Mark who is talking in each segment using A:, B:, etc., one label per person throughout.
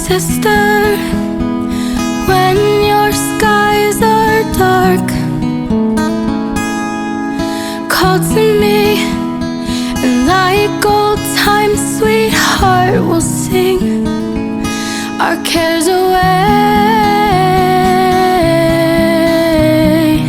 A: sister, when your skies are dark, call to me, and like old times, sweetheart, we'll sing our cares away.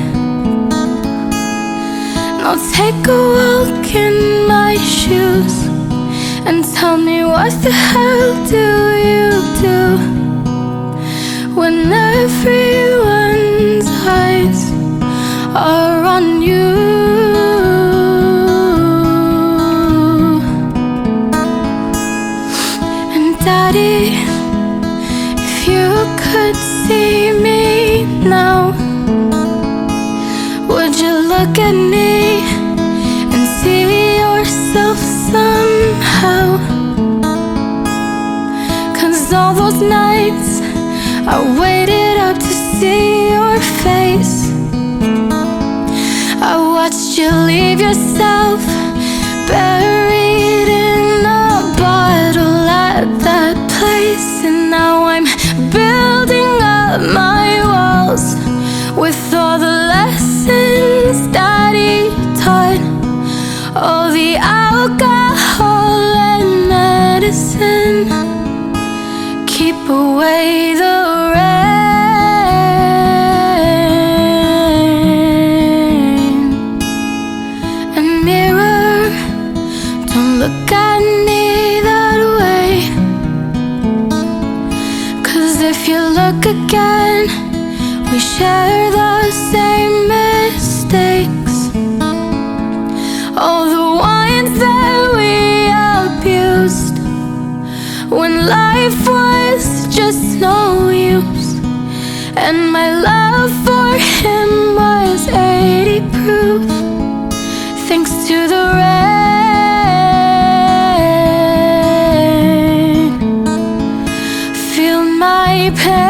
A: Now take a walk in my shoes and tell me, what the hell do you do when everyone's eyes are on you? And Daddy, if you could see me now, would you look at me and see yourself somehow? 'Cause all those nights I waited up to see your face, I watched you leave yourself buried in a bottle at that place. And now I'm building up my walls with all the lessons Daddy taught, all the alcohol and medicine. Keep away the rain. And mirror, don't look at me that way, 'cause if you look again, we share the same mistakes. All the ones that we abused when life was just no use, and my love for him was 80 proof, thanks to the rain. Feel my pain.